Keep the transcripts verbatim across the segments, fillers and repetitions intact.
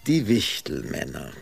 Die Wichtelmänner.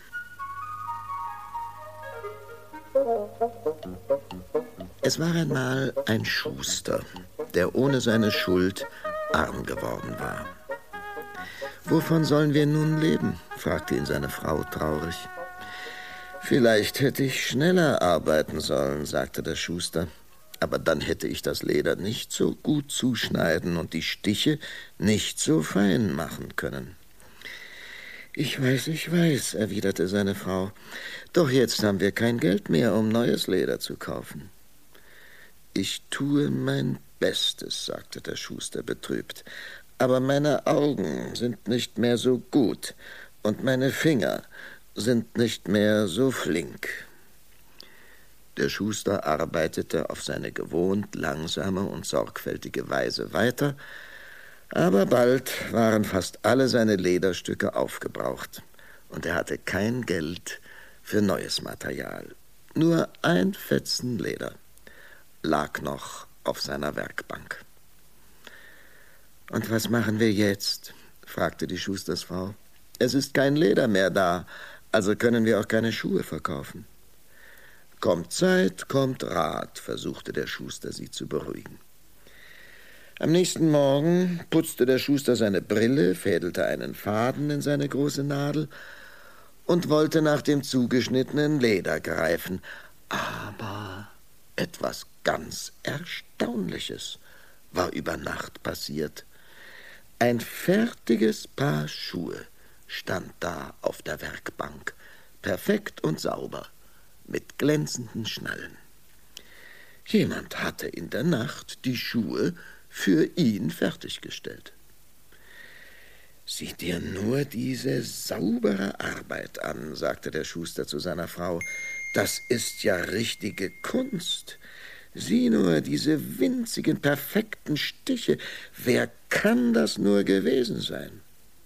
Es war einmal ein Schuster, der ohne seine Schuld arm geworden war. »Wovon sollen wir nun leben?« fragte ihn seine Frau traurig. »Vielleicht hätte ich schneller arbeiten sollen«, sagte der Schuster. »Aber dann hätte ich das Leder nicht so gut zuschneiden und die Stiche nicht so fein machen können.« »Ich weiß, ich weiß«, erwiderte seine Frau. »Doch jetzt haben wir kein Geld mehr, um neues Leder zu kaufen.« »Ich tue mein Bestes«, sagte der Schuster betrübt. »Aber meine Augen sind nicht mehr so gut und meine Finger sind nicht mehr so flink.« Der Schuster arbeitete auf seine gewohnt langsame und sorgfältige Weise weiter, aber bald waren fast alle seine Lederstücke aufgebraucht und er hatte kein Geld für neues Material. Nur ein Fetzen Leder lag noch auf seiner Werkbank. »Und was machen wir jetzt?« fragte die Schustersfrau. »Es ist kein Leder mehr da, also können wir auch keine Schuhe verkaufen.« »Kommt Zeit, kommt Rat«, versuchte der Schuster, sie zu beruhigen. Am nächsten Morgen putzte der Schuster seine Brille, fädelte einen Faden in seine große Nadel und wollte nach dem zugeschnittenen Leder greifen. Aber etwas ganz Erstaunliches war über Nacht passiert. Ein fertiges Paar Schuhe stand da auf der Werkbank, perfekt und sauber, mit glänzenden Schnallen. Jemand hatte in der Nacht die Schuhe für ihn fertiggestellt. »Sieh dir nur diese saubere Arbeit an«, sagte der Schuster zu seiner Frau. »Das ist ja richtige Kunst. Sieh nur diese winzigen, perfekten Stiche. Wer kann das nur gewesen sein?«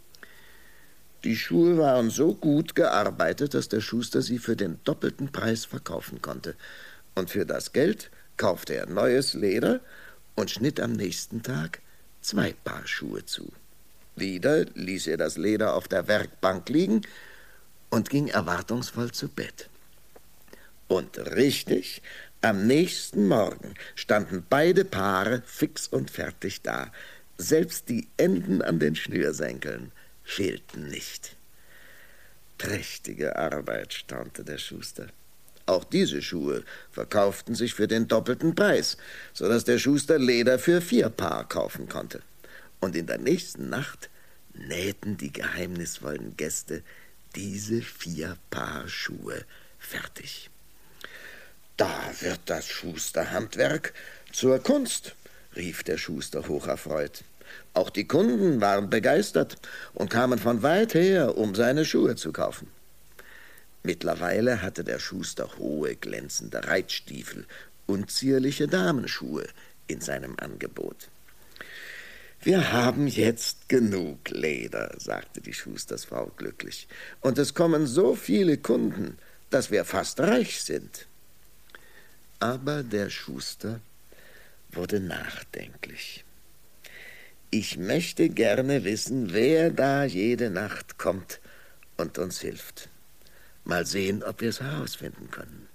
Die Schuhe waren so gut gearbeitet, dass der Schuster sie für den doppelten Preis verkaufen konnte. Und für das Geld kaufte er neues Leder und schnitt am nächsten Tag zwei Paar Schuhe zu. Wieder ließ er das Leder auf der Werkbank liegen und ging erwartungsvoll zu Bett. Und richtig, am nächsten Morgen standen beide Paare fix und fertig da. Selbst die Enden an den Schnürsenkeln fehlten nicht. »Prächtige Arbeit«, staunte der Schuster. Auch diese Schuhe verkauften sich für den doppelten Preis, sodass der Schuster Leder für vier Paar kaufen konnte. Und in der nächsten Nacht nähten die geheimnisvollen Gäste diese vier Paar Schuhe fertig. »Da wird das Schusterhandwerk zur Kunst«, rief der Schuster hocherfreut. Auch die Kunden waren begeistert und kamen von weit her, um seine Schuhe zu kaufen. Mittlerweile hatte der Schuster hohe, glänzende Reitstiefel und zierliche Damenschuhe in seinem Angebot. »Wir haben jetzt genug Leder«, sagte die Schustersfrau glücklich. »Und es kommen so viele Kunden, dass wir fast reich sind.« Aber der Schuster wurde nachdenklich. »Ich möchte gerne wissen, wer da jede Nacht kommt und uns hilft. Mal sehen, ob wir es herausfinden können.«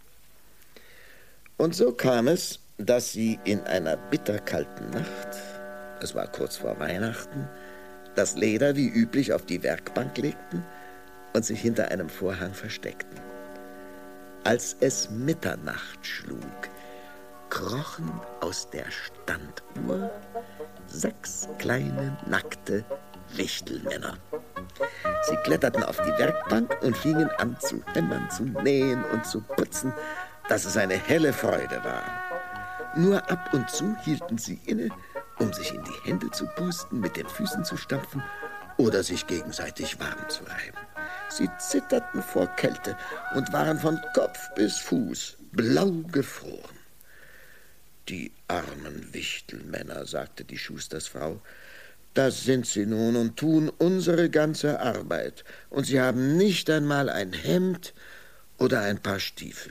Und so kam es, dass sie in einer bitterkalten Nacht, es war kurz vor Weihnachten, das Leder wie üblich auf die Werkbank legten und sich hinter einem Vorhang versteckten. Als es Mitternacht schlug, krochen aus der Standuhr sechs kleine, nackte Wichtelmänner. Sie kletterten auf die Werkbank und fingen an zu hämmern, zu nähen und zu putzen, dass es eine helle Freude war. Nur ab und zu hielten sie inne, um sich in die Hände zu pusten, mit den Füßen zu stampfen oder sich gegenseitig warm zu reiben. Sie zitterten vor Kälte und waren von Kopf bis Fuß blau gefroren. »Die armen Wichtelmänner«, sagte die Schustersfrau, »das sind sie nun und tun unsere ganze Arbeit, und sie haben nicht einmal ein Hemd oder ein paar Stiefel.«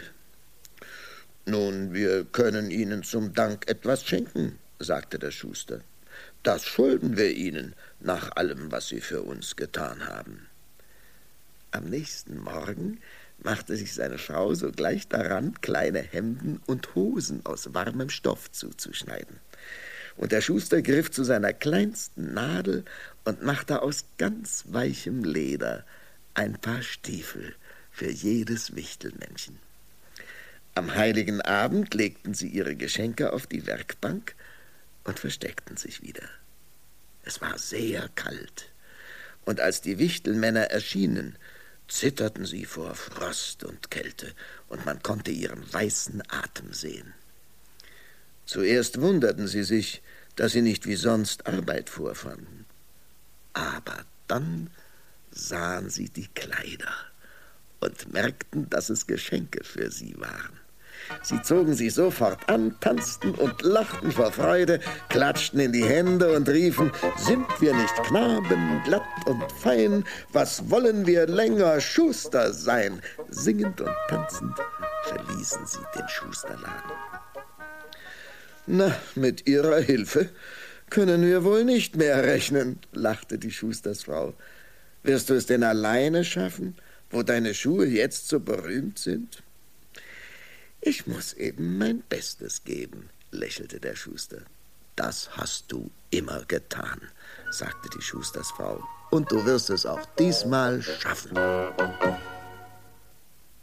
»Nun, wir können ihnen zum Dank etwas schenken«, sagte der Schuster. »Das schulden wir ihnen nach allem, was sie für uns getan haben.« Am nächsten Morgen machte sich seine Frau sogleich daran, kleine Hemden und Hosen aus warmem Stoff zuzuschneiden. Und der Schuster griff zu seiner kleinsten Nadel und machte aus ganz weichem Leder ein paar Stiefel für jedes Wichtelmännchen. Am heiligen Abend legten sie ihre Geschenke auf die Werkbank und versteckten sich wieder. Es war sehr kalt, und als die Wichtelmänner erschienen, zitterten sie vor Frost und Kälte, und man konnte ihren weißen Atem sehen. Zuerst wunderten sie sich, dass sie nicht wie sonst Arbeit vorfanden. Aber dann sahen sie die Kleider und merkten, dass es Geschenke für sie waren. Sie zogen sie sofort an, tanzten und lachten vor Freude, klatschten in die Hände und riefen: »Sind wir nicht Knaben, glatt und fein? Was wollen wir länger Schuster sein?« Singend und tanzend verließen sie den Schusterladen. »Na, mit Ihrer Hilfe können wir wohl nicht mehr rechnen«, lachte die Schustersfrau. »Wirst du es denn alleine schaffen, wo deine Schuhe jetzt so berühmt sind?« »Ich muss eben mein Bestes geben«, lächelte der Schuster. »Das hast du immer getan«, sagte die Schustersfrau. »Und du wirst es auch diesmal schaffen.«